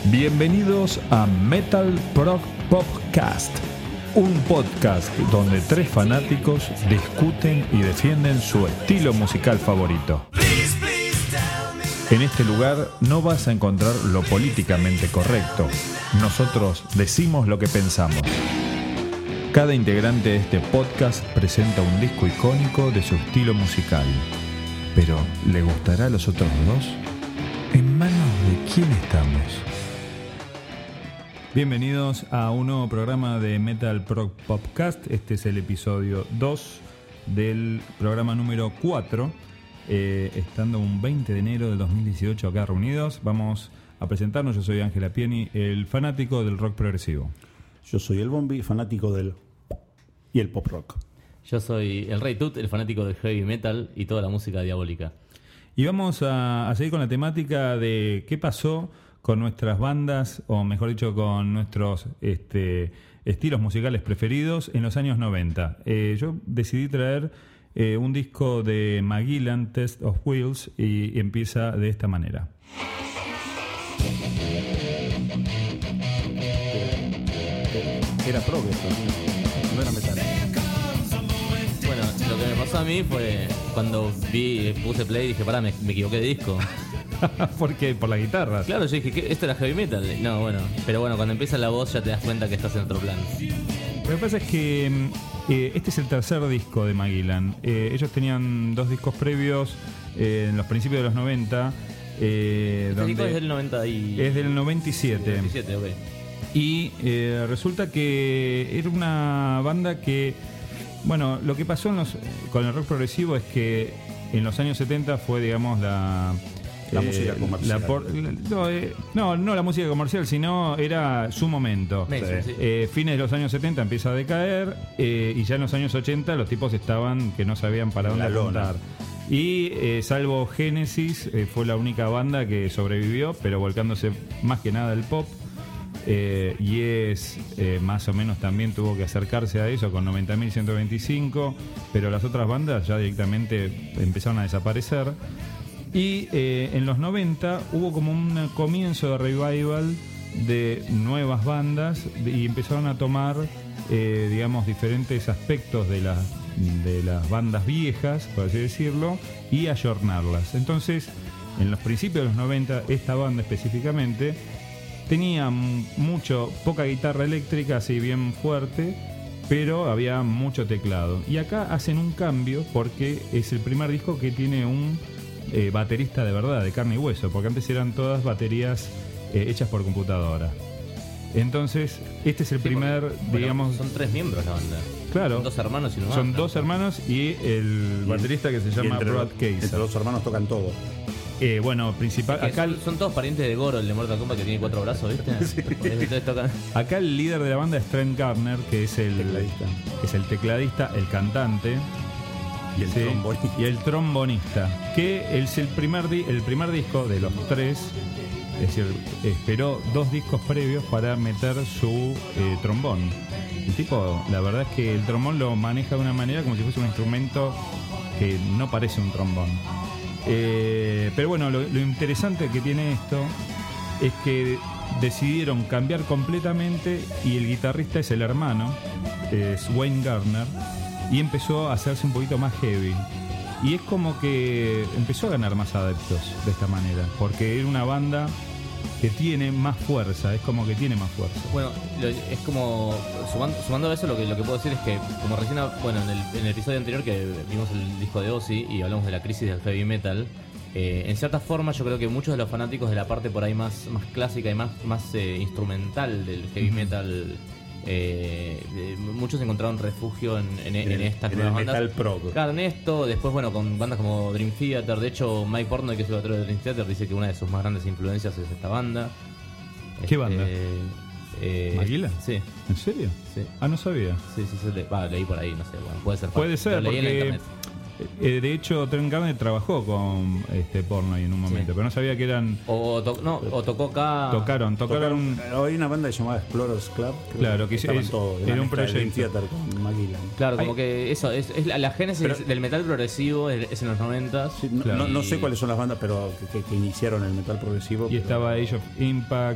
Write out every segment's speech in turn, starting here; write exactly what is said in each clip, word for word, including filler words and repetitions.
Bienvenidos a Metal Prog Podcast, un podcast donde tres fanáticos discuten y defienden su estilo musical favorito. En este lugar no vas a encontrar lo políticamente correcto. Nosotros decimos lo que pensamos. Cada integrante de este podcast presenta un disco icónico de su estilo musical. Pero, ¿le gustará a los otros dos? ¿En manos de quién estamos? Bienvenidos a un nuevo programa de Metal Prog Podcast. Este es el episodio dos del programa número cuatro. Eh, estando un veinte de enero del dos mil dieciocho acá reunidos, vamos a presentarnos. Yo soy Ángel Appiani, el fanático del rock progresivo. Yo soy el Bombi, fanático del y el pop rock. Yo soy el Rey Tut, el fanático del heavy metal y toda la música diabólica. Y vamos a, a seguir con la temática de qué pasó con nuestras bandas, o mejor dicho, con nuestros este, estilos musicales preferidos en los años noventa. Eh, yo decidí traer eh, un disco de Magellan, Test of Wheels, y, y empieza de esta manera. Era prog esto, no era metal. Bueno, lo que me pasó a mí fue cuando vi, puse play y dije, pará, me, me equivoqué de disco. ¿Por qué? Por la guitarra. Claro, yo dije, ¿qué? ¿Esto era heavy metal? No, bueno, pero bueno, cuando empieza la voz ya te das cuenta que estás en otro plan. Lo que pasa es que eh, este es el tercer disco de Magellan. Eh, ellos tenían dos discos previos eh, en los principios de los noventa. Eh, Este donde disco es del noventa y... Es del noventa y siete. noventa y siete, ok. Y eh, resulta que era una banda que, bueno, lo que pasó en los, con el rock progresivo es que en los años setenta fue, digamos, la... La eh, música comercial. La por, la, no, eh, no, no la música comercial, sino era su momento. Mainstream, sí. Eh, fines de los años setenta empieza a decaer eh, y ya en los años ochenta los tipos estaban que no sabían para dónde apuntar. Y eh, salvo Genesis, eh, fue la única banda que sobrevivió, pero volcándose más que nada al pop. Eh, y es eh, más o menos también tuvo que acercarse a eso con noventa mil ciento veinticinco, pero las otras bandas ya directamente empezaron a desaparecer. Y eh, en los noventa hubo como un comienzo de revival de nuevas bandas y empezaron a tomar eh, digamos diferentes aspectos de las de las bandas viejas, por así decirlo, y ayornarlas. Entonces, en los principios de los noventa, esta banda específicamente tenía mucho, poca guitarra eléctrica, así bien fuerte, pero había mucho teclado. Y acá hacen un cambio porque es el primer disco que tiene un eh, baterista de verdad, de carne y hueso, porque antes eran todas baterías eh, hechas por computadora. Entonces, este es el sí, primer, porque, digamos... Bueno, son tres miembros la banda. Claro. Son dos hermanos y una Son banda. dos hermanos y el baterista que se llama Brad Kaiser. Entre los hermanos tocan todo. Eh, bueno, principal. Es que acá son, son todos parientes de Goro, el de Mortal Kombat, que tiene cuatro brazos, ¿viste? Sí. Entonces tocan. Acá el líder de la banda es Trent Gardner, que es el tecladista, es el, tecladista, el cantante y el, sí, trombonista. y el trombonista. Que es el primer, di- el primer disco de los tres. Es decir, esperó dos discos previos para meter su eh, trombón. El tipo, la verdad es que el trombón lo maneja de una manera como si fuese un instrumento que no parece un trombón. Eh, pero bueno, lo, lo interesante que tiene esto es que decidieron cambiar completamente y el guitarrista es el hermano, es Wayne Gardner, y empezó a hacerse un poquito más heavy. Y es como que empezó a ganar más adeptos de esta manera, porque era una banda que tiene más fuerza, es como que tiene más fuerza. Bueno, lo, es como, sumando, sumando a eso, lo que, lo que puedo decir es que, como recién, bueno, en el, en el episodio anterior que vimos el disco de Ozzy y hablamos de la crisis del heavy metal, eh, en cierta forma yo creo que muchos de los fanáticos de la parte por ahí más, más clásica y más, más eh, instrumental del heavy metal, eh, eh, muchos encontraron refugio en, en, en, en estas en nuevas el bandas. metal prog. Claro, en esto, después bueno, con bandas como Dream Theater. De hecho, Mike Portnoy, que es el batero de Dream Theater, dice que una de sus más grandes influencias es esta banda. ¿Qué Este, banda? Eh, ¿Magellan? Sí. ¿En serio? Sí. Ah, no sabía. Sí, sí, sí, le, va, leí por ahí, no sé, bueno, puede ser. Puede ser, lo leí en porque internet. eh, de hecho Trent Gardner trabajó con este Portnoy en un momento, Sí. pero no sabía que eran... O, to, no, o tocó acá. Tocaron, tocaron... Tocaron, hay una banda que se llamaba Explorers Club. Claro, que estaban es- todos, era una un mezcla de Dream proyecto. Theater con Magellan. Claro, como Hay- que eso, es, es la, la génesis Pero- del metal progresivo es, es en los noventas. Sí, no, Claro. no, no sé cuáles son las bandas, pero que, que- que iniciaron el metal progresivo. Y pero- estaba Age of Impact,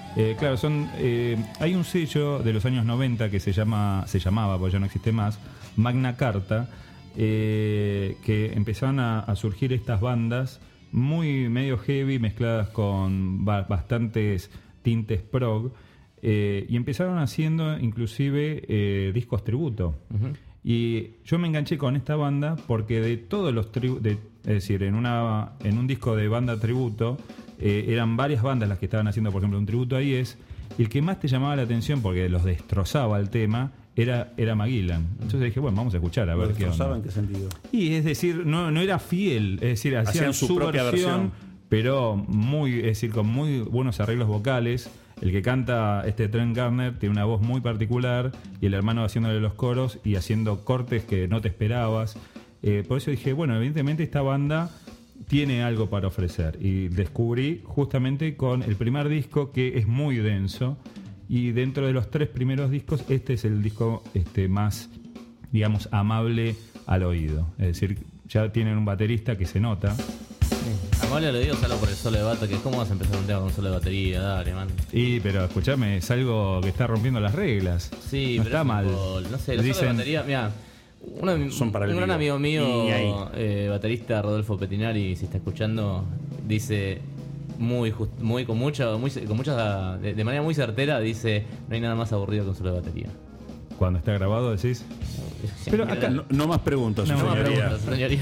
Eh, claro, son eh, hay un sello de los años noventa que se llama se llamaba, porque ya no existe más, Magna Carta, eh, que empezaron a, a surgir estas bandas muy medio heavy, mezcladas con ba- bastantes tintes prog, eh, y empezaron haciendo inclusive eh, discos tributo. Uh-huh. Y yo me enganché con esta banda porque de todos los tributos, es decir, en una en un disco de banda tributo, eh, eran varias bandas las que estaban haciendo, por ejemplo, un tributo a Yes, y el que más te llamaba la atención, porque los destrozaba el tema, era, era Magellan. Entonces dije, bueno, vamos a escuchar a ver qué onda. ¿Destrozaba en qué sentido? Y es decir, no, no era fiel, es decir, hacían, hacían su, su propia versión, versión, pero muy, es decir, con muy buenos arreglos vocales. El que canta, este Trent Gardner, tiene una voz muy particular, y el hermano haciéndole los coros y haciendo cortes que no te esperabas. Eh, por eso dije, bueno, evidentemente esta banda tiene algo para ofrecer. Y descubrí justamente con el primer disco, que es muy denso, y dentro de los tres primeros discos, este es el disco este, más, digamos, amable al oído. Es decir, ya tienen un baterista que se nota. Amable lo digo solo por el solo de bata, que es como vas a empezar un tema con solo de batería, dale, man. Y, pero escuchame, es algo que está rompiendo las reglas. Sí, no pero está mal. Tipo, no sé, los Dicen, solo de batería, mira, uno de, son para el un gran video. amigo mío, Y eh, baterista Rodolfo Petinari, si está escuchando, dice muy just, muy con mucha, muy, con mucha de, de manera muy certera, dice, no hay nada más aburrido que un solo de batería. Cuando está grabado decís. Pero acá no, no más preguntas, no, señoría. No más preguntas, señoría.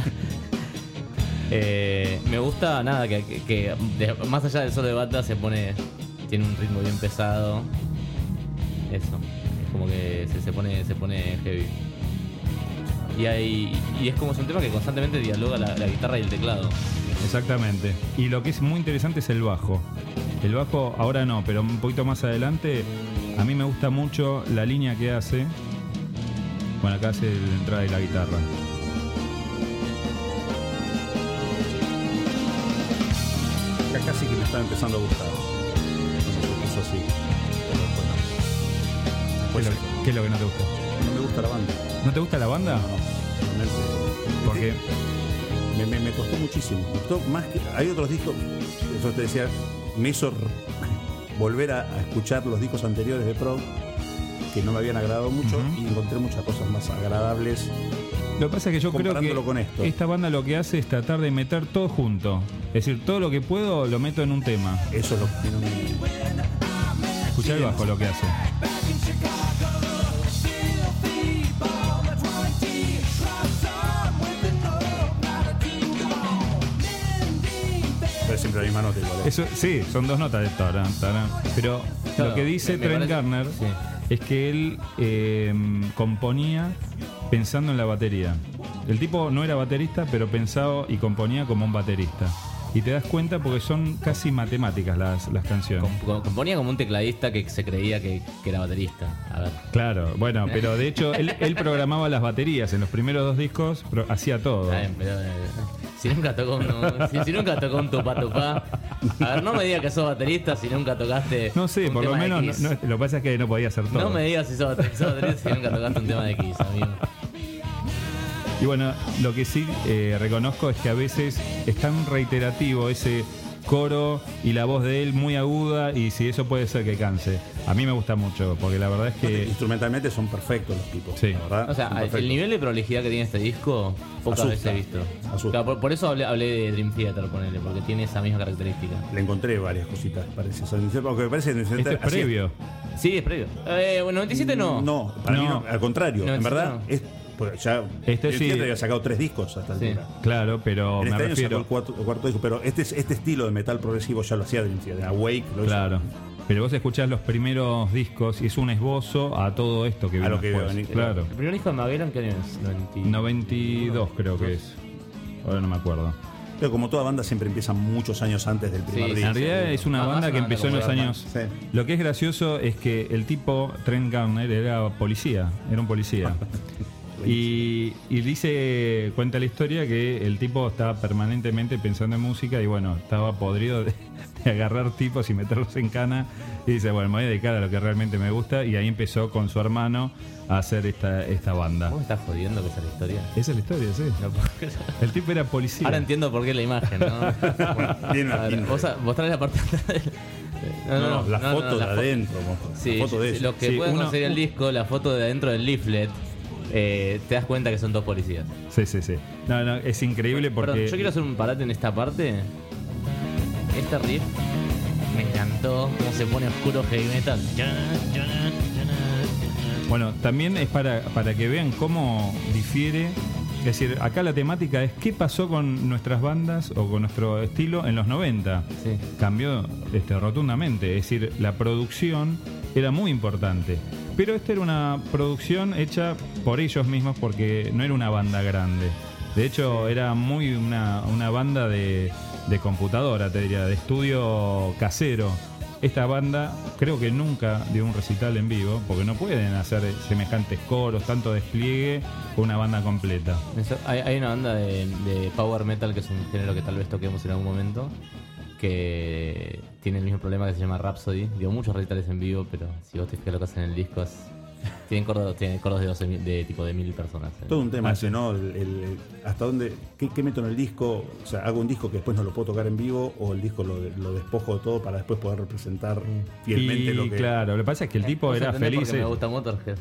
Eh, me gusta nada que, que, que de, más allá del solo de bata se pone, tiene un ritmo bien pesado, eso, es como que se, se pone se pone heavy, y hay y es como es un tema que constantemente dialoga la, la guitarra y el teclado. Exactamente. Y lo que es muy interesante es el bajo. El bajo ahora no, pero un poquito más adelante a mí me gusta mucho la línea que hace. Bueno, acá hace la entrada de la guitarra. Casi que me está empezando a gustar. Eso sí. ¿Qué es, lo, ¿Qué es lo que no te gusta? No me gusta la banda. ¿No te gusta la banda? No, no. Realmente. ¿Por qué? Me, me, me costó muchísimo. Me costó más que. Hay otros discos. Eso te decía. Me hizo volver a, a escuchar los discos anteriores de prog que no me habían agradado mucho, uh-huh. y encontré muchas cosas más agradables. Lo que pasa es que yo creo que con esto. Esta banda lo que hace es tratar de meter todo junto. Es decir, todo lo que puedo lo meto en un tema. Eso es lo que no me... Escuchá el bajo lo que hace. Pero siempre la misma nota igual. Eso, sí, son dos notas de tarán, tarán. Pero claro, lo que dice me, me Trent parece... Gardner sí. es que él eh, componía pensando en la batería. El tipo no era baterista, pero pensaba y componía como un baterista. Y te das cuenta porque son casi matemáticas las, las canciones. Com- componía como un tecladista que se creía que, que era baterista. A ver. Claro, bueno, pero de hecho él, él programaba las baterías. En los primeros dos discos pro- hacía todo. Bien, pero, eh, si nunca tocó un, si, si nunca tocó un tupá tupá. A ver, no me digas que sos baterista si nunca tocaste. No sé, un por lo tema menos no, no, lo que pasa es que no podía hacer todo. No me digas si sos baterista, sos baterista si nunca tocaste un tema de Kiss, amigo. Y bueno, lo que sí eh, reconozco es que a veces es tan reiterativo ese coro y la voz de él muy aguda, y si eso puede ser que canse. A mí me gusta mucho, porque la verdad es que... Instrumentalmente son perfectos los tipos. Sí. La verdad, o sea, el nivel de prolijidad que tiene este disco, pocas Asusta. veces he visto. Claro, por, por eso hablé, hablé de Dream Theater, ponele, porque tiene esa misma característica. Le encontré varias cositas, parece. Porque me parece que ¿Este es previo? Sí, es previo. Eh, bueno, noventa y siete no. No, para no. mí no, al contrario. En verdad, no. es... Pues ya este el sí había sacado tres discos hasta el sí, altura. Claro, pero en me este refiero año sacó el cuarto, el cuarto disco, pero este este estilo de metal progresivo ya lo hacía de Awake, lo claro. hizo. Pero vos escuchás los primeros discos y es un esbozo a todo esto que a vino lo que después. venir, claro. El primer disco de Magellan, ¿qué año es? noventa... noventa y dos creo que es. Ahora no me acuerdo. Pero como toda banda siempre empieza muchos años antes del primer sí, disco. En realidad es una ah, banda que empezó en los años... Sí. Lo que es gracioso es que el tipo, Trent Gardner, era policía, era un policía. Y, y dice, cuenta la historia que el tipo estaba permanentemente pensando en música y bueno, estaba podrido de, de agarrar tipos y meterlos en cana, y dice, bueno, me voy a dedicar a lo que realmente me gusta, y ahí empezó con su hermano a hacer esta, esta banda. ¿Cómo estás jodiendo que esa es la historia? Esa es la historia, sí. No, el tipo era policía. Ahora entiendo por qué la imagen, ¿no? Bueno, Bien, a ver, vos, vos traes la parte No, no, no la no, foto no, no, de la adentro. Fo sí, la foto de sí, los que sí, pueden uno, conseguir el disco, la foto de adentro del leaflet, eh, te das cuenta que son dos policías. Sí, sí, sí. No, no, es increíble porque... Perdón, yo quiero hacer un parate en esta parte. Este riff me encantó, cómo se pone oscuro heavy metal. Bueno, también es para, para que vean cómo difiere. Es decir, acá la temática es qué pasó con nuestras bandas o con nuestro estilo en los noventa. Sí. Cambió este, rotundamente. Es decir, la producción era muy importante. Pero esta era una producción hecha por ellos mismos porque no era una banda grande. De hecho, era muy una, una banda de, de computadora, te diría, de estudio casero. Esta banda creo que nunca dio un recital en vivo, porque no pueden hacer semejantes coros, tanto despliegue con una banda completa. Hay, hay una banda de, de power metal, que es un género que tal vez toquemos en algún momento, que tiene el mismo problema, que se llama Rhapsody. Dio muchos recitales en vivo, pero si vos te fijas lo que hacen en el disco, es, tienen coros, tienen coros de, doce, de tipo de mil personas. Todo un tema ese, ¿no? El, el, hasta dónde, qué, qué meto en el disco, o sea, hago un disco que después no lo puedo tocar en vivo, o el disco lo, lo despojo de todo para después poder representar fielmente y, lo que... Claro, lo que pasa es que el tipo era feliz. Porque me gusta Motorhead.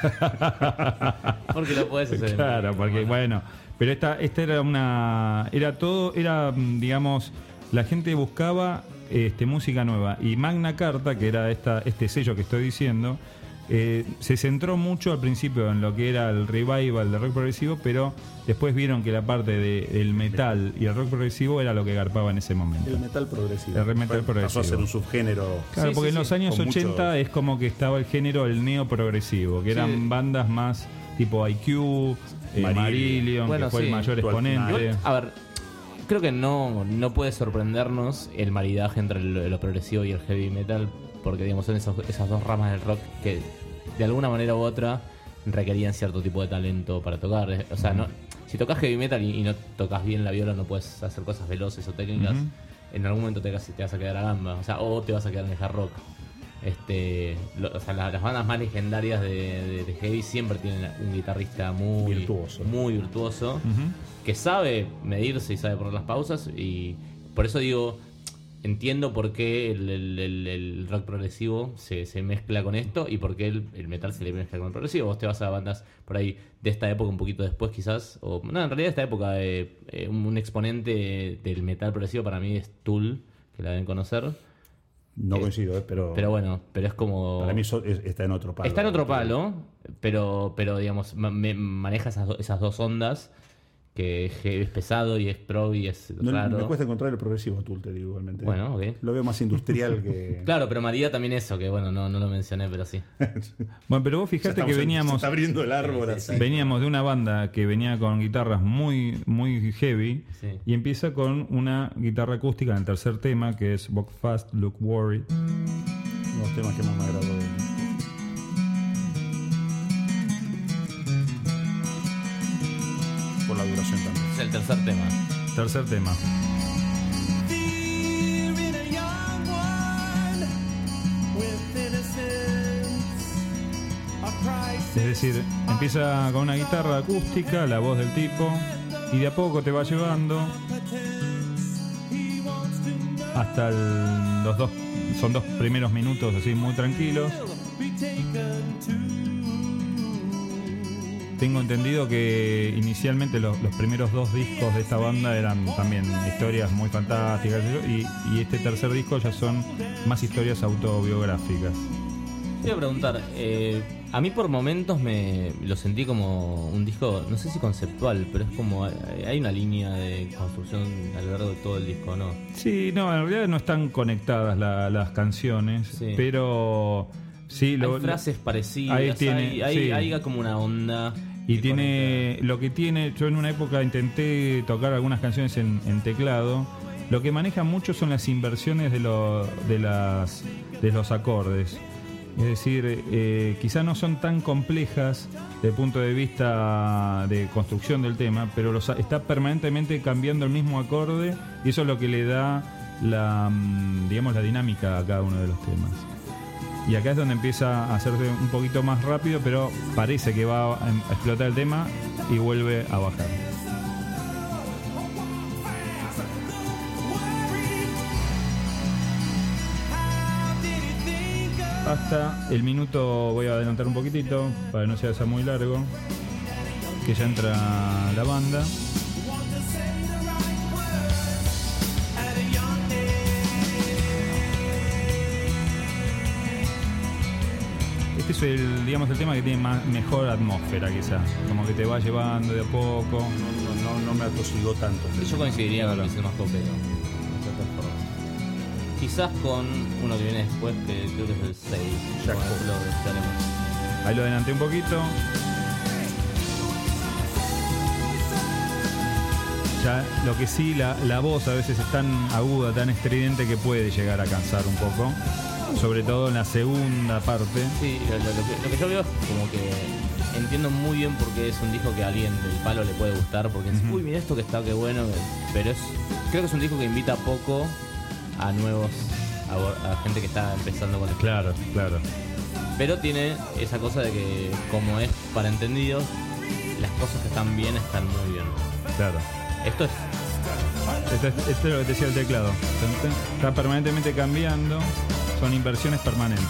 Porque lo puedes hacer. Claro, porque bueno, pero esta, esta era una, era todo, era, digamos, la gente buscaba este, música nueva, y Magna Carta, que era esta, este sello que estoy diciendo, Eh, se centró mucho al principio en lo que era el revival del rock progresivo, pero después vieron que la parte de, del metal y el rock progresivo era lo que garpaba en ese momento. El metal progresivo. El metal progresivo. Pasó a ser un subgénero. Claro, sí, porque sí, en los sí. años Con ochenta mucho... es como que estaba el género del neo progresivo, que eran sí. bandas más tipo I Q, eh, Marillion, bueno, que fue sí. el mayor exponente. Igual, a ver, creo que no, no puede sorprendernos el maridaje entre lo, lo progresivo y el heavy metal, porque digamos son esos, esas dos ramas del rock que de alguna manera u otra requerían cierto tipo de talento para tocar. O sea, no, si tocas heavy metal y, y no tocas bien la viola, no puedes hacer cosas veloces o técnicas, uh-huh. en algún momento te, te vas a quedar a gamba. O sea, o te vas a quedar en el hard rock. Este, lo, o sea, la, las bandas más legendarias de, de, de heavy siempre tienen un guitarrista muy virtuoso, muy virtuoso, uh-huh. que sabe medirse y sabe poner las pausas, y por eso digo, entiendo por qué el, el, el, el rock progresivo se, se mezcla con esto, y por qué el, el metal se le mezcla con el progresivo. Vos te vas a bandas por ahí de esta época, un poquito después quizás, o no, en realidad de esta época, eh, eh, un exponente del metal progresivo para mí es Tool, que la deben conocer. No eh, coincido, eh, pero... Pero bueno, pero es como... Para mí so, es, está en otro palo. Está en otro palo, pero, pero digamos, me maneja esas, do, esas dos ondas, que es pesado y es pro y es no, raro. Me cuesta encontrar el progresivo Tool, te digo, igualmente. Bueno, ok. Lo veo más industrial que... Claro, pero María también eso, que bueno, no, no lo mencioné, pero sí. Bueno, pero vos fijate que veníamos... Se está abriendo el árbol así. Veníamos de una banda que venía con guitarras muy, muy heavy, sí. y empieza con una guitarra acústica en el tercer tema, que es Walk Fast, Look Worried. Uno de los temas que más me agradó de él. Por la duración también. Es el tercer tema. Tercer tema. Es decir, empieza con una guitarra acústica, la voz del tipo, y de a poco te va llevando hasta el, los dos, son dos primeros minutos así muy tranquilos. Tengo entendido que inicialmente los, los primeros dos discos de esta banda eran también historias muy fantásticas, y, y este tercer disco ya son más historias autobiográficas. Te iba a preguntar, eh, a mí por momentos me lo sentí como un disco, no sé si conceptual, pero es como hay una línea de construcción a lo largo de todo el disco, ¿no? Sí, no, en realidad no están conectadas la, las canciones, sí. pero sí, lo, hay frases parecidas, ahí tiene, hay, hay, sí. hay como una onda. Y tiene conecta. Lo que tiene, yo en una época intenté tocar algunas canciones en, en teclado. Lo que maneja mucho son las inversiones de, lo, de, las, de los acordes. Es decir, eh, quizá no son tan complejas desde el punto de vista de construcción del tema, pero los, está permanentemente cambiando el mismo acorde, y eso es lo que le da la, digamos, la dinámica a cada uno de los temas. Y acá es donde empieza a hacerse un poquito más rápido, pero parece que va a explotar el tema y vuelve a bajar. hasta el minuto, voy a adelantar un poquitito para que no sea muy largo, que ya entra la banda. Este es el, digamos, el tema que tiene más, mejor atmósfera, quizás, como que te va llevando de a poco. No, no, no me atosigó tanto. Yo coincidiría con que es el más popero. Quizás con uno que viene después, que creo que es el seis. Jack Con el flow de Salem. Ahí lo adelanté un poquito. Ya, lo que sí, la, la voz a veces es tan aguda, tan estridente que puede llegar a cansar un poco. Sobre todo en la segunda parte. Sí, lo, lo, lo, que, lo que yo veo es como que entiendo muy bien por qué es un disco que a alguien del palo le puede gustar, porque es, Uh-huh. uy, mira esto que está, qué bueno, pero es, creo que es un disco que invita poco a nuevos, a, a gente que está empezando con el Claro, claro. Pero tiene esa cosa de que, como es para entendidos, las cosas que están bien están muy bien. Claro. Esto es Esto es, esto es lo que te decía el teclado. Está permanentemente cambiando. Son inversiones permanentes.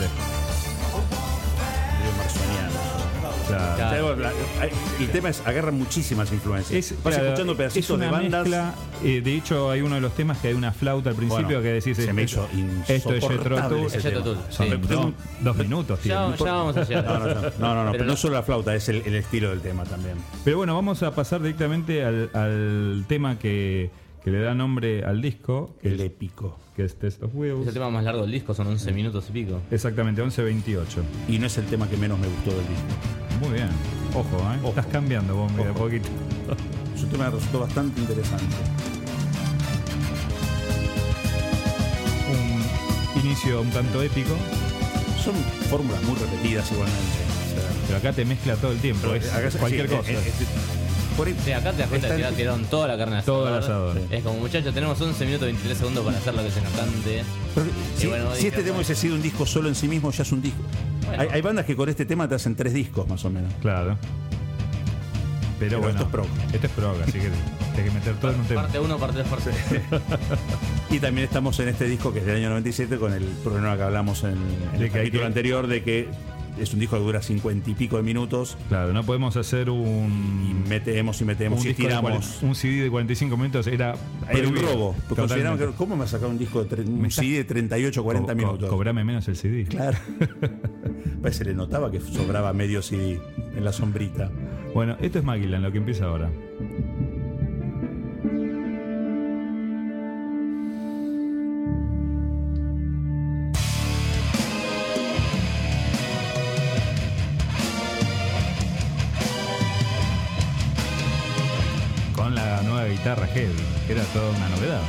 Medio marsoniano. Claro. Claro. La- El tema es, agarran muchísimas influencias. Es, Vas claro, escuchando pedacitos es una de bandas. mezcla, eh, de hecho, hay uno de los temas que hay una flauta al principio Bueno, que decís se esto, me hizo esto es Jethro insoportable Tull. ese Es Jethro tema. Tull, Son sí. dos, dos minutos, tío. ya, ya vamos a llegar. No, no, no, no, no, no, Pero pero no- no solo la flauta, es el, el estilo del tema también. Pero bueno, vamos a pasar directamente al, al tema que, que le da nombre al disco, que, El es, épico. que es Test of Es Wheels. el tema más largo del disco, son once minutos y pico. Exactamente, once veintiocho. Y no es el tema que menos me gustó del disco. Muy bien. Ojo, ¿eh? Ojo. Estás cambiando vos, mira, un Ojo. poquito. Es un tema que resultó bastante interesante. Un inicio un tanto épico, Son fórmulas muy repetidas igualmente. O sea, pero acá te mezcla todo el tiempo. Es acá- cualquier sí, cosa. eh, eh, por ahí- Sí, acá te das cuenta está que en- tiraron toda la carne al Todo el asador. asador. Es como, muchachos, tenemos once minutos y veintitrés segundos para hacer lo que se nos cante. Pero si, bueno, si dije, este tema bueno. hubiese sido un disco solo en sí mismo, ya es un disco. Bueno. Hay, hay bandas que con este tema te hacen tres discos más o menos. Claro. Pero, Pero bueno, esto es prog. Esto es prog, así que tienes que meter todo en un tema. Parte uno, parte dos, parte tres. Y también estamos en este disco que es del año noventa y siete con el problema que hablamos en, en De el que hay capítulo que- anterior de que es un disco que dura cincuenta y pico de minutos Claro, no podemos hacer y un, metemos y un, metemos y disco de tiramos. cuarenta un C D de cuarenta y cinco minutos. Era, Era un prohibido. robo. Porque consideraban Totalmente. que, ¿cómo me va a sacar un disco de tre- Me un está- C D de treinta y ocho, cuarenta Co- co- minutos? Cobrame menos el C D. Claro. Pues se le notaba que sobraba medio C D en la sombrita. Bueno, esto es Magellan, lo que empieza ahora. Con la nueva guitarra Heavy, que era toda una novedad.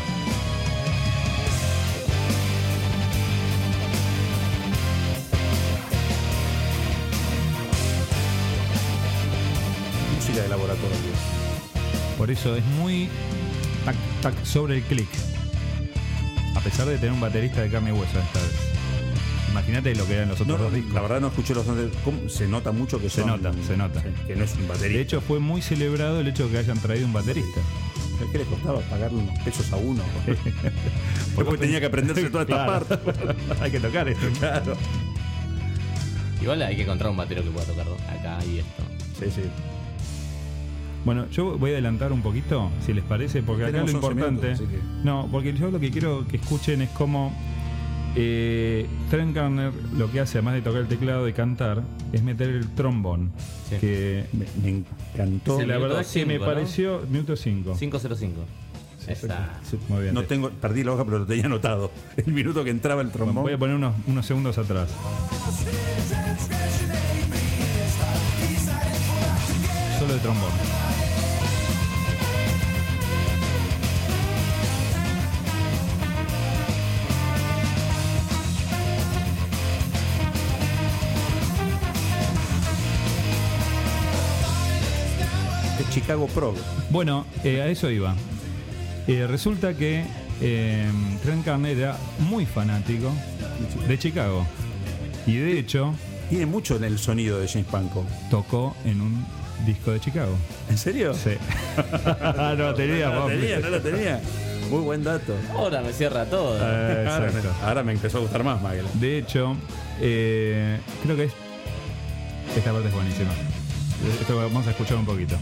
Música de laboratorio. Por eso es muy tac, tac, sobre el clic. A pesar de tener un baterista de carne y hueso esta vez. Imagínate lo que eran los otros No, dos discos. la verdad no escuché los anteriores. ¿Cómo? Se nota mucho que Se son- nota, se nota. sí, que no es un baterista. De hecho, fue muy celebrado el hecho de que hayan traído un baterista. ¿qué le costaba pagarle unos pesos a uno? Porque tenía que aprenderse toda esta Claro. parte. Hay que tocar esto. Claro. Igual hay que encontrar un batero que pueda tocar acá y esto. Sí, sí. Bueno, yo voy a adelantar un poquito, si les parece, porque acá lo Tenemos once importante. minutos, así que- No, porque yo lo que quiero que escuchen es cómo eh, Trent Garner lo que hace, además de tocar el teclado y cantar, es meter el trombón. Sí. Que Me, me encantó. Sí, la minuto verdad que me cinco, ¿no? pareció. Minuto cinco. cinco cero cinco. Esa. Sí, muy bien. No tengo, perdí la hoja, pero lo tenía anotado. El minuto que entraba el trombón. Voy a poner unos, unos segundos atrás. Solo de trombón. Es Chicago Prog. Bueno, eh, a eso iba. Eh, resulta que eh, Trent Garner era muy fanático de Chicago. Y de hecho, Tiene mucho en el sonido de James Pankow. tocó en un disco de Chicago. ¿En serio? Sí. no lo tenía, no lo tenía, no lo tenía. Muy buen dato. Ahora me cierra todo. Eh, Ahora exacto. me, ahora me empezó a gustar más Magellan. De hecho, eh, creo que es, esta parte es buenísima. Esto vamos a escuchar un poquito.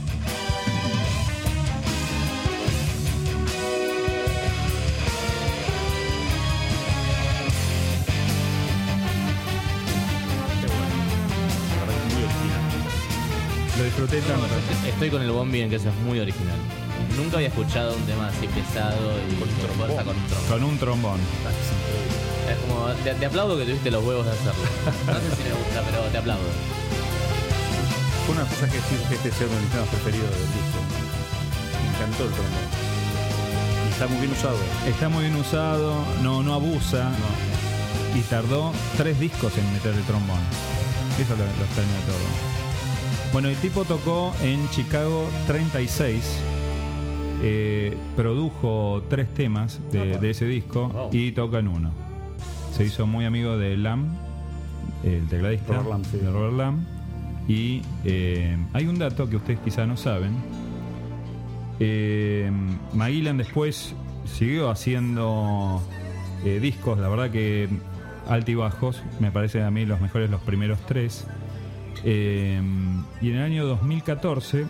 Lo disfruté tanto. Estoy con el Bombi en que eso es muy original. Nunca había escuchado un tema así pesado y con fuerza con un trombón. Con un trombón. Es como, te, te aplaudo que tuviste los huevos de hacerlo. No sé si me gusta, pero te aplaudo. Fue una cosa que decir que este sea uno de mis temas preferidos del disco. Me encantó el trombón. Y está muy bien usado. Está muy bien usado, no, no abusa. No. Y tardó tres discos en meter el trombón. Eso lo, lo extraño de todo. Bueno, el tipo tocó en Chicago treinta y seis. Eh, produjo tres temas de, de ese disco Wow. y toca en uno. Se hizo muy amigo de Lamb, el tecladista Robert Lamb, sí. de Robert Lamb. Y eh, hay un dato que ustedes quizá no saben. Eh, Magellan después siguió haciendo eh, discos, la verdad que altibajos. Me parecen a mí los mejores los primeros tres. Eh, y en el año dos mil catorce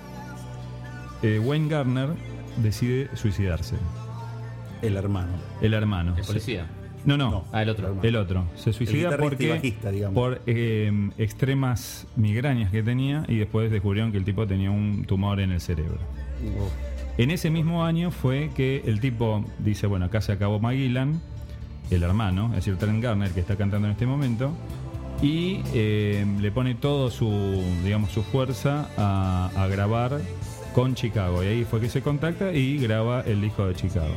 eh, Wayne Gardner decide suicidarse. El hermano. El hermano. ¿El policía? No, no, No. Ah, el otro. hermano. el otro. Se suicida guitarrista y porque bajista, digamos. por eh, extremas migrañas que tenía y después descubrieron que el tipo tenía un tumor en el cerebro. En ese mismo año fue que el tipo dice, bueno, acá se acabó Magellan, el hermano, es decir, Trent Gardner, que está cantando en este momento, y eh, le pone todo su, digamos, su fuerza a, a grabar con Chicago. Y ahí fue que se contacta y graba el disco de Chicago.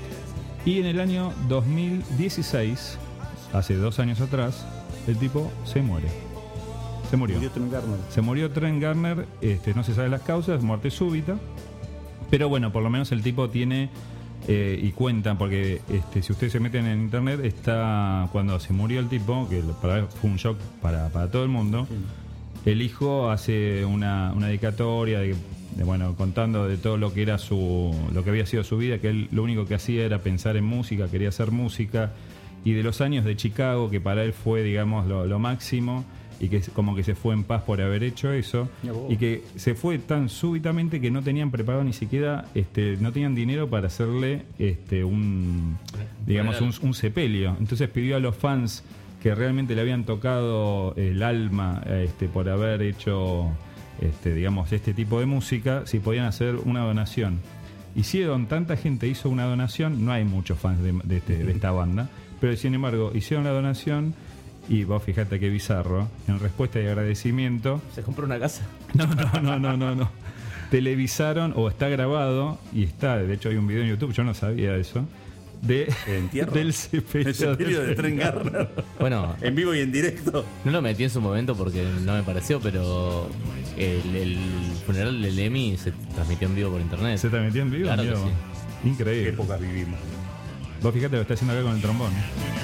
Y en el año dos mil dieciséis, hace dos años atrás, el tipo se muere. Se murió. Murió Trent Gardner. Se murió Trent Gardner, este, no se sabe las causas, muerte súbita. Pero bueno, por lo menos el tipo tiene, eh, y cuentan, porque este, si ustedes se meten en internet, está cuando se murió el tipo, que para él fue un shock para, para todo el mundo. Sí. El hijo hace una, una dedicatoria de, de, bueno, contando de todo lo que era su, lo que había sido su vida, que él lo único que hacía era pensar en música, quería hacer música, y de los años de Chicago, que para él fue, digamos, lo, lo máximo, y que como que se fue en paz por haber hecho eso, y que se fue tan súbitamente que no tenían preparado ni siquiera, este, no tenían dinero para hacerle este, un, digamos, un, un sepelio. Entonces pidió a los fans que realmente le habían tocado el alma, este, por haber hecho, este, digamos, este tipo de música, si podían hacer una donación. Hicieron, tanta gente hizo una donación, no hay muchos fans de, de, este, de esta banda, pero sin embargo hicieron la donación. Y vos fíjate qué bizarro, en respuesta y agradecimiento, ¿se compró una casa? No, no, no, no, no, no. Televisaron, o está grabado, y está, de hecho hay un video en YouTube, yo no sabía eso, de, del sepelio, el sepelio de, de Trent Gardner. Bueno, en vivo y en directo. No lo metí en su momento porque no me pareció, pero el, el funeral de Lemmy se transmitió en vivo por internet. ¿Se transmitió en vivo? Claro que sí. Increíble. ¿Qué épocas vivimos? Vos fíjate lo que está haciendo acá con el trombón.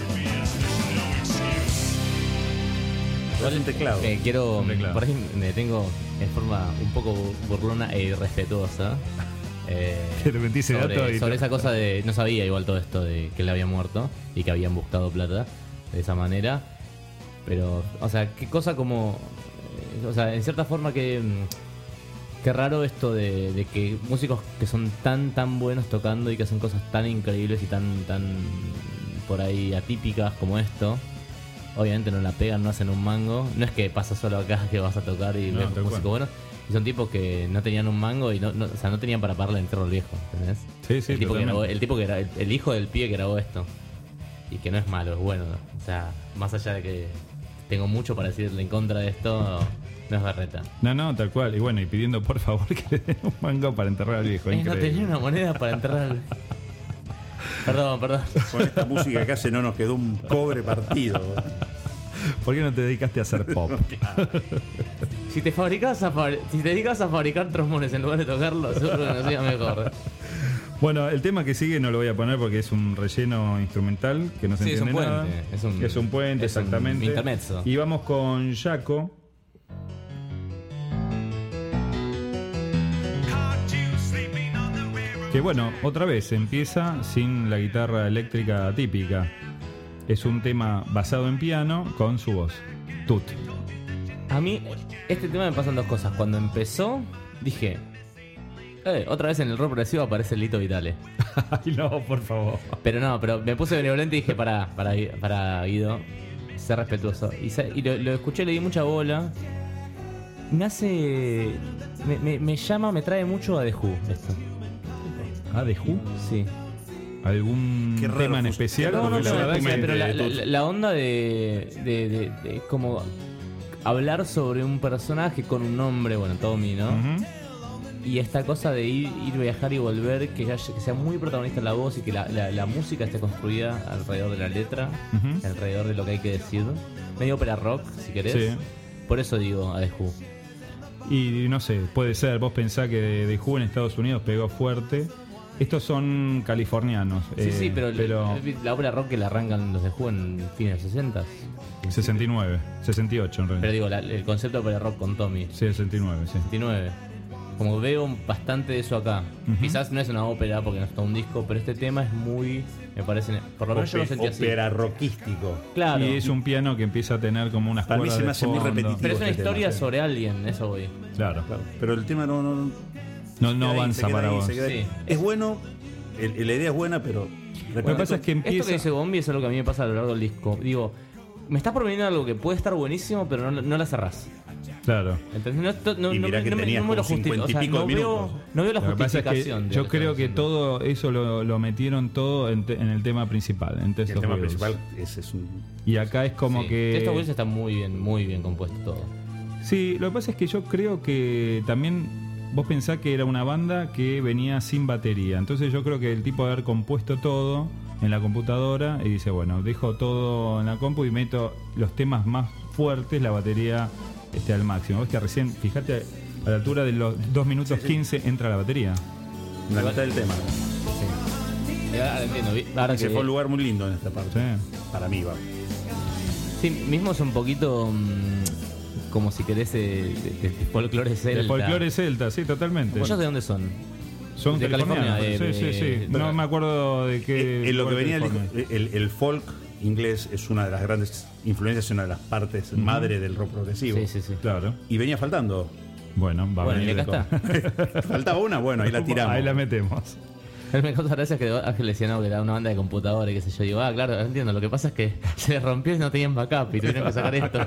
Es un teclado. Eh, quiero, un teclado. Por ahí me tengo en forma un poco burlona e irrespetuosa. Eh, sobre, sobre esa cosa de. No sabía igual todo esto de que él había muerto y que habían buscado plata de esa manera. Pero, o sea, qué cosa como. O sea, en cierta forma que. Qué raro esto de, de que músicos que son tan, tan buenos tocando y que hacen cosas tan increíbles y tan, tan por ahí atípicas como esto. Obviamente no la pegan, no hacen un mango. No es que pasa solo acá que vas a tocar y no, ves músicos buenos. Y son tipos que no tenían un mango y no, no, o sea, no tenían para pagarle el entierro al viejo, ¿entendés? Sí, sí, el tipo que grabó, el tipo que era el, el hijo del pibe que grabó esto. Y que no es malo, es bueno. O sea, más allá de que tengo mucho para decirle en contra de esto, no es berreta. No, no, tal cual. Y bueno, y pidiendo por favor que le den un mango para enterrar al viejo. Eh, no tenía una moneda para enterrar al... Perdón, perdón. Con esta música que hace no nos quedó un cobre partido. ¿Por qué no te dedicaste a hacer pop? Si te fabricas a fabri- si te dedicas a fabricar trombones en lugar de tocarlos, seguro que nos sería mejor. Bueno, el tema que sigue no lo voy a poner porque es un relleno instrumental que no se sí, entiende es un nada. puente. Es un, es un puente, es exactamente. Un intermezzo. Y vamos con Jaco. Que bueno, otra vez empieza sin la guitarra eléctrica típica. Es un tema basado en piano con su voz. Tut. A mí, este tema me pasan dos cosas. Cuando empezó, dije, eh, otra vez en el rock progresivo aparece el Lito Vitale. Ay, no, por favor. Pero no, pero me puse benevolente y dije, pará, pará, pará, Guido, sé respetuoso. Y, se, y lo, lo escuché, le di mucha bola. Me hace... Me, me, me llama, me trae mucho a The Who esto. ¿Ah, The Who? Sí. ¿Algún Qué raro, tema en pues, especial? No, no, Porque no, la verdad no, que- pero la, la- la onda de, de, de, de como hablar sobre un personaje con un nombre, bueno, Tommy, ¿no? Ujú. Y esta cosa de ir, ir viajar y volver, que, haya- que sea muy protagonista la voz y que la, la, la música esté construida alrededor de la letra, Ujú. alrededor de lo que hay que decir. Medio ópera rock, si querés. Sí. Por eso digo a The Who. Y no sé, puede ser, vos pensás que The Who en Estados Unidos pegó fuerte. Estos son californianos. Sí, eh, sí, pero, pero la, la ópera rock que la arrancan los The Who en fines de los sesenta. sesenta y nueve, sesenta y ocho en Pero realidad. digo, la- el concepto de ópera rock con Tommy. Sí, sesenta y nueve, sí. sesenta y nueve. Como veo bastante de eso acá. Ujú. Quizás no es una ópera porque no está un disco, pero este tema es muy, me parece, por lo menos yo lo sentí así. Ópera rockístico. Claro. Y es un piano que empieza a tener como unas Para mí cuerdas se me de hace muy fondo. repetitivo. Pero es una este tema, historia sí. sobre alguien, eso voy. Claro, Claro, pero el tema no, no, no- no, se no queda ahí, avanza se queda para ahí, vos. se queda ahí. Sí. Es bueno, el- la idea es buena, pero Lo que pasa es que Esto que empieza... dice Bombi es algo que a mí me pasa a lo largo del disco. Digo, me estás proponiendo algo que puede estar buenísimo, pero no, no la cerrás. Claro. Entonces no, no, Y no, mirá no, que no me- tenías no me lo como justifico. O cincuenta y sea, pico no de veo, minutos. no veo la Lo que pasa es que justificación. de yo lo creo están que haciendo. todo eso lo, lo metieron todo en, te- en el tema principal, en Test el of tema Wheels. principal es, es un... Y acá es como Sí. que... Test of Wheels está muy bien, muy bien compuesto todo. Sí, lo que pasa es que yo creo que también vos pensás que era una banda que venía sin batería. Entonces yo creo que el tipo de haber compuesto todo en la computadora y dice, bueno, dejo todo en la compu y meto los temas más fuertes, la batería este, al máximo. Ves que recién, fíjate, a la altura de los dos minutos quince entra la batería. La mitad del tema. Sí. Ahora entiendo. vi- Ahora Se que, fue un lugar muy lindo en esta parte. Sí. Para mí, va. sí, mismo es un poquito mm, como si querés eh, de, de folclore celta. El folclore celta, sí, totalmente. ¿Ellos de dónde son? Son de californianos. California, de- sí, sí, sí. de- No me acuerdo de qué. Eh, en lo que lugar de venía el, California. el- el folk inglés es una de las grandes influencias, una de las partes madre del rock progresivo. Sí, sí, sí. Claro. Y venía faltando. Bueno, va a Bueno, y venir acá de está. Faltaba una, bueno, ahí la tiramos. Ahí la metemos. A mí me causa gracia que Ángel decía no, que era una banda de computadora y qué sé yo. Digo, ah, claro, entiendo. Lo que pasa es que se les rompió y no tenían backup y tuvieron que sacar esto.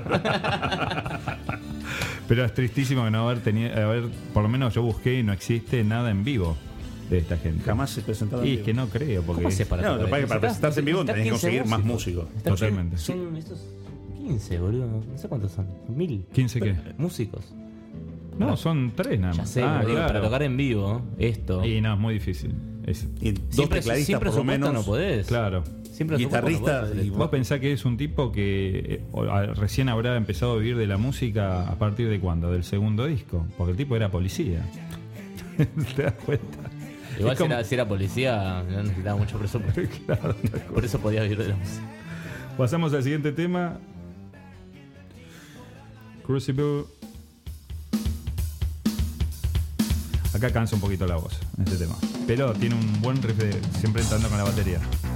Pero es tristísimo que no haber tenido, haber, por lo menos yo busqué y no existe nada en vivo de esta gente. Jamás se presentaron. Y en es que vivo. no creo, porque ¿Cómo haces para No, tocar lo que pasa es que para esto? presentarse en vivo Necesitas tenés que quince conseguir más músicos. músicos. Están- Totalmente. Son estos quince, boludo. No sé cuántos son. Mil ¿quince qué? músicos. No, son tres nada más. Ya sé, Ah, pero digo, claro. para tocar en vivo, esto. Y no, es muy difícil. Es, Y dos Siempre, tecladistas sin por lo presupuesto menos. no podés. claro. Sin presupuesto no Guitarrista podés hacer y esto. Vos pensás que es un tipo que eh, o- a- recién habrá empezado a vivir de la música a partir de cuándo? Del segundo disco. Porque el tipo era policía. ¿Te das cuenta? Igual Es si, como- era, si era policía, no necesitaba mucho presupuesto. Claro. Por eso podía vivir de la música. Pasamos al siguiente tema. Crucible. Acá cansa un poquito la voz en este tema. Pero tiene un buen riff de, siempre entrando con la batería.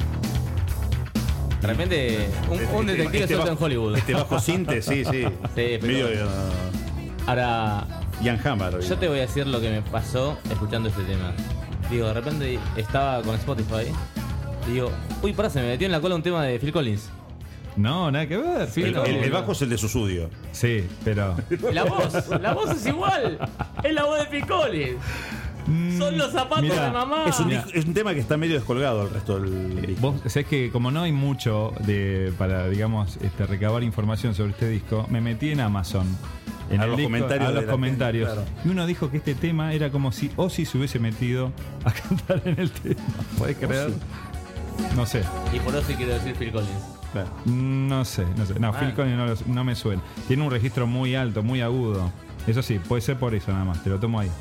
De repente, un, un detective Este suelto en bajo- Hollywood. Este bajo sinte, sí, sí. pero- Medio uh, Ahora, Ian Hammer. yo te voy a decir lo que me pasó escuchando este tema. Digo, de repente estaba con Spotify y digo, uy, pará, se me metió en la cola un tema de Phil Collins. No, nada que ver. Sí, El, no, el- el boludo. bajo es el de Susudio. Sí, pero. La voz, la voz es igual. Es la voz de Phil Collins. Son los zapatos Mirá, de mamá. Es un, Mira. disco- es un tema que está medio descolgado del resto del disco. Vos sabés que como no hay mucho de para, digamos, este, recabar información sobre este disco, me metí en Amazon. En A el los disco, comentarios a de los la comentarios. gente, claro. Y uno dijo que este tema era como si Ozzy se hubiese metido a cantar en el tema. ¿Podés creer? No sé. Y por eso quiero decir Phil Collins. Claro. No sé, no sé. No, Ah. Phil Collins no, lo- no me suena. Tiene un registro muy alto, muy agudo. Eso sí, puede ser por eso nada más. Te lo tomo ahí.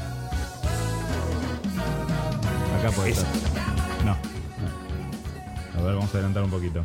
Acá puede Es- ser. No. A ver, vamos a adelantar un poquito.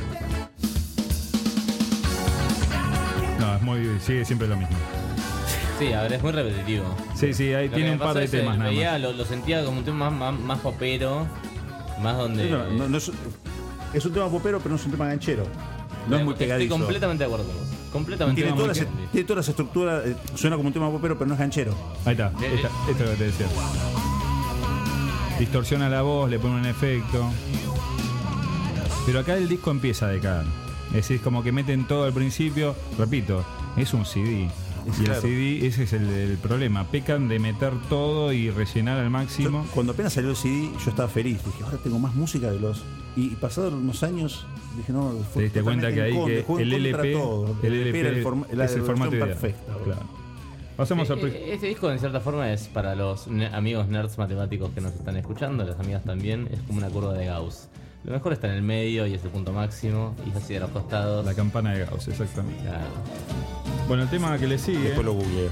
No, es muy. Sigue siempre lo mismo. Sí, a ver, es muy repetitivo. Sí, sí, ahí Lo tiene que un me par pasó de es, temas eh, nada veía, más. Lo, lo sentía como un tema más, más, más popero, más donde... No, no, no es, es un tema popero, pero no es un tema ganchero. No es muy pegadizo. Estoy completamente de acuerdo con vos. Completamente Tiene de todas, acuerdo. las, tiene todas las estructuras, eh, suena como un tema popero, pero no es ganchero. Ahí está, Eh, esta- esto es lo que te decía. Distorsiona la voz, le pone un efecto. Pero acá el disco empieza a decaer. Es decir, como que meten todo al principio. Repito, es un C D. Es Y claro. el C D, ese es el, el problema. Pecan de meter todo y rellenar al máximo. Yo, cuando apenas salió el C D, yo estaba feliz. Dije, ahora tengo más música de los. Y, y pasados unos años, dije, no, Te fue diste cuenta que totalmente ahí en contra, que jugó en el L contra P, todo. el L P era el forma- la es el formato versión ideal. perfecta. boludo. Claro. Pasamos al Eh, pri- eh, Este disco en cierta forma es para los ne- amigos nerds matemáticos que nos están escuchando, las amigas también, es como una curva de Gauss. Lo mejor está en el medio y es el punto máximo, y es así de los costados. la campana de Gauss, exactamente. Claro. Bueno, el tema que le sigue Después lo googleé.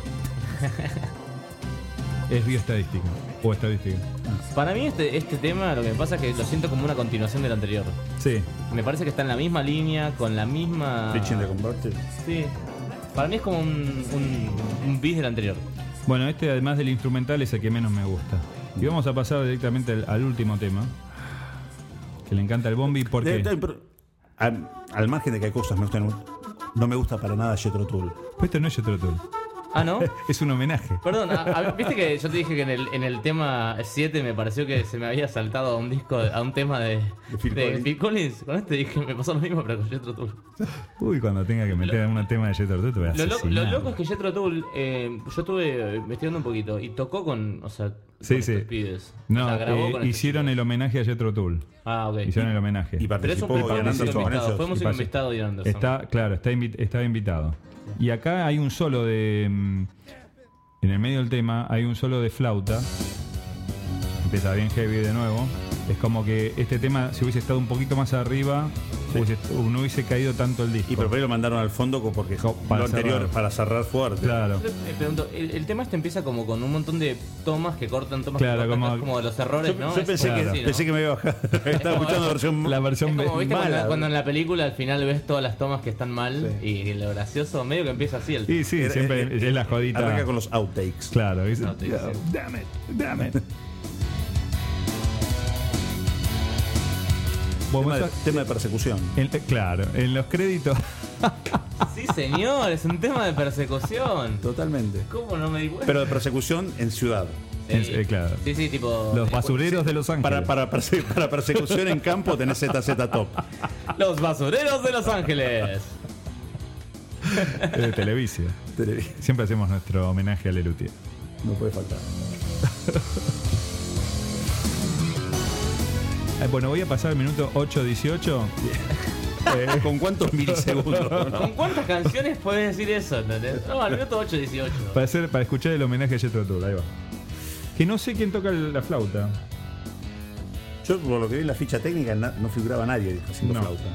es bioestadística o estadística. Para mí este, este tema lo que me pasa es que lo siento como una continuación del anterior. Sí, Me parece que está en la misma línea, con la misma... Preaching the Converted. Sí. Para mí es como un, un, un bis del anterior. bueno, este además del instrumental es el que menos me gusta. Y vamos a pasar directamente al, al último tema, que le encanta el Bombi, ¿por De- qué? de- pero, al, al margen de que hay cosas me gustan, no me gusta para nada Jethro Tull. Pues esto no es Jethro Tull, Ah, ¿no? es un homenaje. Perdón, a- a- viste que yo te dije que en el, en el tema siete me pareció que se me había saltado a un disco, a un tema de, De Phil de Collins. Phil Collins. Con este dije, me pasó lo mismo, pero con Jethro Tull. Uy, cuando tenga que meter un tema de Jethro Tull te voy a Lo, lo- asesinar. lo loco es que Jethro Tull, eh, yo estuve investigando un poquito y tocó con, o sea, Sí, con sí. estos pibes. No, O sea, grabó eh, con estos hicieron el homenaje a Jethro Tull. pibes. Ah, ok. Hicieron el homenaje. Y Pero es un participó fue Ian músico Anderson con invitado, ellos. fue músico Y pasa- invitado de Ian Anderson. Está, claro, está invi- estaba invitado. Y acá hay un solo de. mm, En el medio del tema hay un solo de flauta. Empieza bien heavy de nuevo. Es como que este tema, si hubiese estado un poquito más arriba, Sí. hubiese- no hubiese caído tanto el disco. Y pero por ahí lo mandaron al fondo co- porque Para lo anterior cerrar. para cerrar fuerte. Claro. Yo te pregunto, el, el tema este empieza como con un montón de tomas que cortan, tomas Claro, que cortan, como- es como los errores, Yo, ¿no? yo Es pensé, como que, así, ¿no? pensé que me iba a bajar. Estaba como- escuchando la versión. La versión Es como, be- ¿viste mala. cuando, cuando en la película al final ves todas las tomas que están mal Sí. y lo gracioso medio que empieza así el Y sí, Era- siempre era- es la jodita. Arranca con los outtakes. Claro, ¿viste? No, te digo, sí. Damn it, damn it. Vos Tema de, vas a- tema de persecución. en- eh, claro, en los créditos. Sí, señor, es un tema de persecución. Totalmente. ¿Cómo no me di cuenta? Pero de persecución en ciudad. En- eh, claro. Sí, sí, tipo. Los basureros de Los Ángeles. Para, para, perse- para persecución en campo tenés Z Z Top. Los basureros de Los Ángeles. de Televisia. Siempre hacemos nuestro homenaje a Lelutier. No puede faltar. Eh, Bueno, voy a pasar al minuto ocho dieciocho. Eh, ¿Con cuántos milisegundos? no? ¿Con cuántas canciones puedes decir eso? ¿Entendés? No, al minuto ocho dieciocho. Para, hacer, para escuchar el homenaje a Jethro Tull. Ahí va. Que no sé quién toca el- la flauta. Yo, por lo que vi en la ficha técnica, na- no figuraba nadie haciendo No. flauta.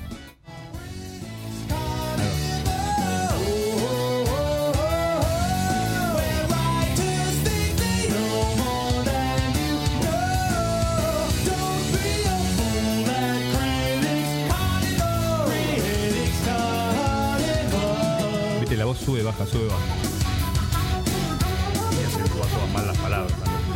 Viste, la voz sube, baja, sube, baja. Y acentúa todas mal las palabras.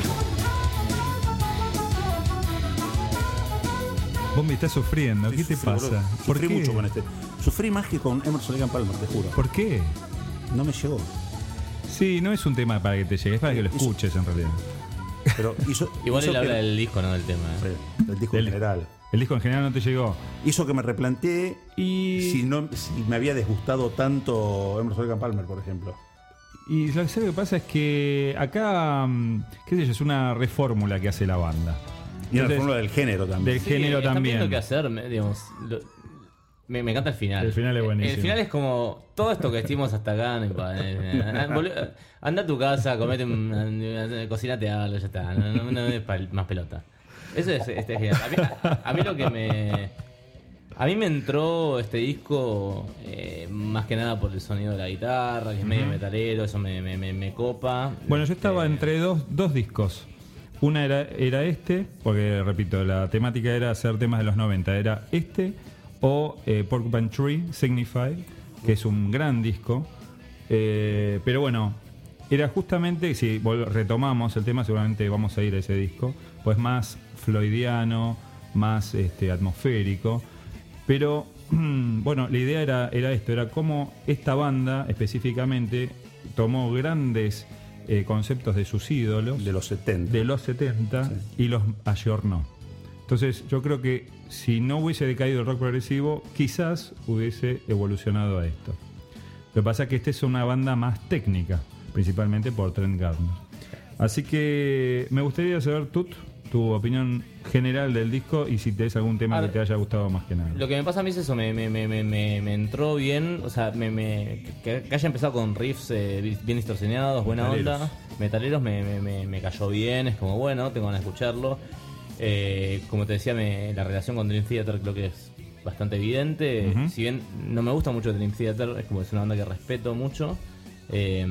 Vos me estás sufriendo. ¿Qué te Sí, pasa? boludo. ¿Por Sufrí qué? mucho con este. Sufrí más que con Emerson Lake and Palmer, te juro. ¿Por qué? No me llegó. Sí, no es un tema para que te llegue, es para que lo Hizo- escuches en realidad. Pero hizo, Igual hizo él que- habla del disco, no del tema. ¿eh? Sí, del disco en Del- general. El disco en general no te llegó. Hizo que me replanteé Y. si, no, si me había desgustado tanto Emerson Lake and Palmer, por ejemplo. Y lo que pasa es que acá, mm, qué sé yo, es una reformula que hace la banda. Y la Entonces, fórmula del género también. del Sí, género están también. viendo qué hacer, me- digamos. lo- me, me encanta el final. El final es buenísimo. El final es como todo esto que hicimos hasta acá. no importa, eh, eh, volvé- Anda a tu casa, comete, un- eh, cocinate algo, ya está. No, no, no es pa- más pelota. Eso es, este es genial. A mí, a- a mí lo que me. A mí me entró este disco eh, más que nada por el sonido de la guitarra, que es medio metalero, eso me, me, me, me copa. Bueno, yo estaba Este, entre dos, dos discos. Una era, era este, porque repito, la temática era hacer temas de los noventa. Era este o eh, Porcupine Tree, Signify, que es un gran disco. Eh, pero bueno, era justamente, si vol- retomamos el tema, seguramente vamos a ir a ese disco, pues más floydiano, más este, atmosférico, pero bueno, la idea era, era esto, era cómo esta banda específicamente tomó grandes eh, conceptos de sus ídolos De los setenta. de los setenta Sí. y los ayornó. Entonces yo creo que si no hubiese decaído el rock progresivo, quizás hubiese evolucionado a esto. Lo que pasa es que esta es una banda más técnica, principalmente por Trent Gardner. Así que me gustaría saber, Tut, tu opinión general del disco y si tenés algún tema Ahora, que te haya gustado más que nada. Lo que me pasa a mí es eso, me, me, me, me, me me entró bien, o sea, me, me, que, que haya empezado con riffs eh, bien distorsionados, buena Metaleros. onda, metaleros, me, me, me, me cayó bien, es como bueno, tengo ganas de escucharlo. Eh, como te decía, me, la relación con Dream Theater creo que es bastante evidente. Uh-huh. Si bien no me gusta mucho Dream Theater, es como es una banda que respeto mucho. Eh,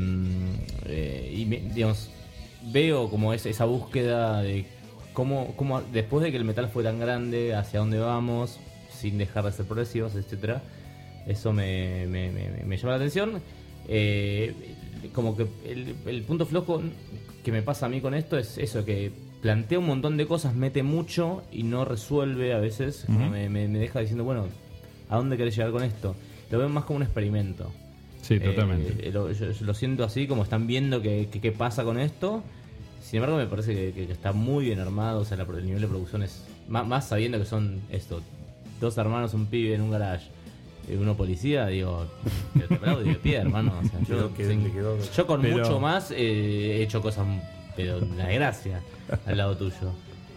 eh, y me, digamos, veo como es, esa búsqueda de cómo, cómo después de que el metal fue tan grande, hacia dónde vamos, sin dejar de ser progresivos, etcétera. Eso me, me, me, me llama la atención. Eh, como que el, el punto flojo que me pasa a mí con esto es eso, que plantea un montón de cosas, mete mucho y no resuelve a veces. Como Ujú. me, me, me deja diciendo, bueno, ¿a dónde querés llegar con esto? Lo veo más como un experimento. Sí, totalmente. Eh, lo, yo, yo lo siento así, como están viendo qué que, que pasa con esto. Sin embargo, me parece que, que- que está muy bien armado. O sea, la- el nivel de producción es más, más sabiendo que son esto: dos hermanos, un pibe en un garage, eh, uno policía. Digo, te te aplaudo de pie, hermano. O sea, yo, Quedó- quedó- sin- le quedó- yo con Pero- mucho más eh, he hecho cosas, pero una gracia al lado tuyo.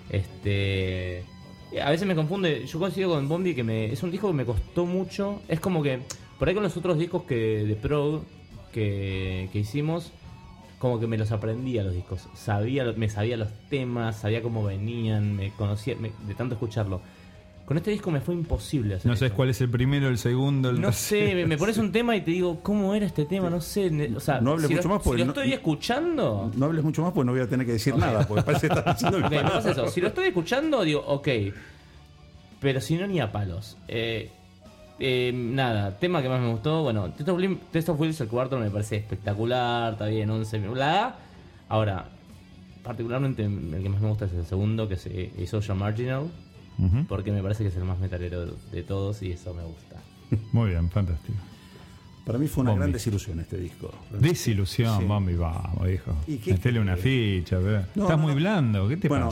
Este. A veces me confunde. Yo coincido con Bombi que me, es un disco que me costó mucho. Es como que, por ahí con los otros discos que de Prog que, que hicimos, como que me los aprendía los discos. Sabía, me sabía los temas, sabía cómo venían, me conocía, me- de tanto escucharlo. Con este disco me fue imposible hacer No sabes eso. cuál es el primero, el segundo, el No tercero. sé, me, me pones un tema y te digo, ¿cómo era este tema? No sé, ne- o sea, No hables si mucho lo, más porque si lo no- estoy escuchando. No hables mucho más porque no voy a tener que decir nada, porque parece que estás diciendo Ok, me disparate. pasa eso. Si lo estoy escuchando, digo, ok. Pero si no, ni a palos. Eh, eh, nada, tema que más me gustó. Bueno, Test of, Lim- Test of Wheels, el cuarto, me parece espectacular. Está bien, once. Bla. Ahora, particularmente el que más me gusta es el segundo, que es eh, eh, Social Marginal. Ujú. Porque me parece que es el más metalero de, de todos y eso me gusta. Muy bien, fantástico. Para mí fue una Bombi. gran desilusión este disco. Desilusión, Sí. Bombi, vamos, hijo. ¿Y qué Metele una querés? ficha, pero No, estás no, muy no. blando, ¿qué te Bueno,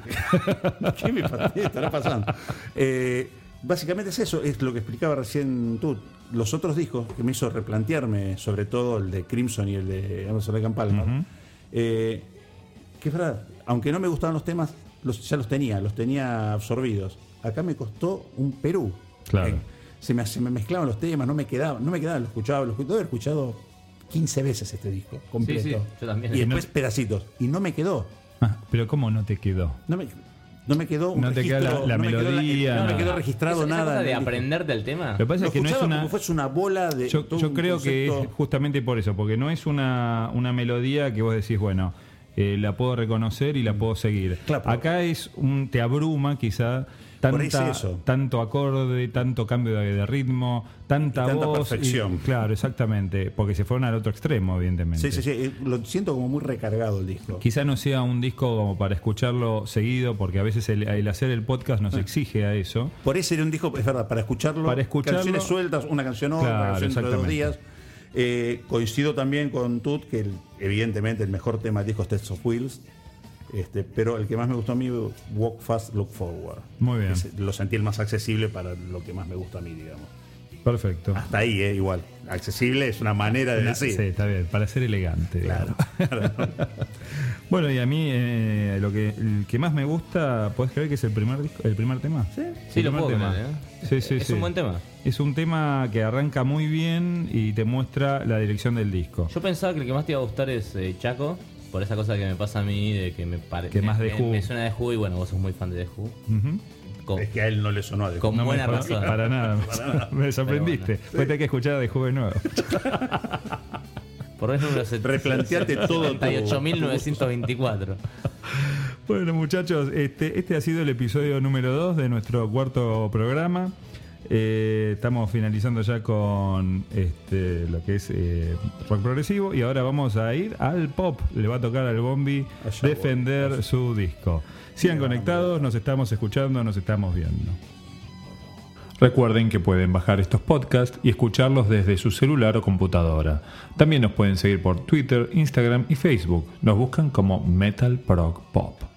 pasa? ¿qué me pa- qué estará pasando? Eh, básicamente es eso, es lo que explicaba recién tú. Los otros discos que me hizo replantearme, sobre todo el de Crimson y el de Emerson Lake and Palmer, Ujú. eh, que es verdad, aunque no me gustaban los temas, los, ya los tenía, los tenía absorbidos. Acá me costó un Perú. Claro. Eh, se, me, se me mezclaban los temas, no me quedaban, no me quedaban, lo escuchaba, lo escuchaba, he escuchado quince veces este disco completo. Sí, sí, yo también. Y después Y no- pedacitos. Y no me quedó. Ah, pero ¿cómo no te quedó? No me, no me quedó un No te queda registro, la- la no me quedó melodía, no me nada. quedó registrado Esa- esa nada. cosa en de el disco. aprender del tema. Lo que pasa Lo es que no es escuchaba una. como fuese una bola de Yo, todo yo un creo que concepto. es justamente por eso, porque no es una, una melodía que vos decís, bueno, eh, la puedo reconocer y la puedo seguir. Claro, pero- Acá es un, te abruma quizá Por ahí tanta, es eso. tanto acorde, tanto cambio de, de ritmo, tanta, Y tanta voz. perfección. Claro, exactamente, porque se fueron al otro extremo, evidentemente. Sí, sí, sí. eh, Lo siento como muy recargado el disco. Quizá no sea un disco como para escucharlo seguido, porque a veces el, el hacer el podcast nos exige a eso. Por eso era un disco, es verdad, para escucharlo. Para escucharlo- Canciones sueltas, una canción otra, Claro, una canción dentro de dos exactamente. días. Eh, coincido también con Tut que el- evidentemente el mejor tema del disco es Test of Wheels. Este, pero el que más me gustó a mí, Walk Fast, Look Forward. Muy bien. Ese lo sentí el más accesible para lo que más me gusta a mí, digamos. Perfecto. Hasta ahí, eh, igual. Accesible es una manera de decir. Sí, está bien, para ser elegante. Claro. digamos. Bueno, y a mí eh, lo que el que más me gusta, ¿puedes creer que es el primer disco, el primer tema? Sí. Sí, El lo primer puedo tema. creer, ¿eh? Sí, sí, Es sí. un buen tema. Es un tema que arranca muy bien y te muestra la dirección del disco. Yo pensaba que el que más te iba a gustar es eh, Chaco, por esa cosa que me pasa a mí, de que me parece. Que más de me, Who. me suena de Who y bueno, vos sos muy fan de The Who. Ujú. Con- Es que a él no le sonó adecuado. Con No me buena para, razón. para nada. Para nada. Me sorprendiste. Pero Pues tenés que escuchar de Juve Nuevo. Por vez número Replanteate todo tu- setenta y ocho mil novecientos veinticuatro. Bueno, muchachos, este, este ha sido el episodio número dos de nuestro cuarto programa. Eh, estamos finalizando ya con este, lo que es eh, rock progresivo y ahora vamos a ir al pop. Le va a tocar al Bombi Allá defender voy. su disco. Sigan conectados, nos estamos escuchando, nos estamos viendo. Recuerden que pueden bajar estos podcasts y escucharlos desde su celular o computadora. También nos pueden seguir por Twitter, Instagram y Facebook. Nos buscan como Metal Prog Pop.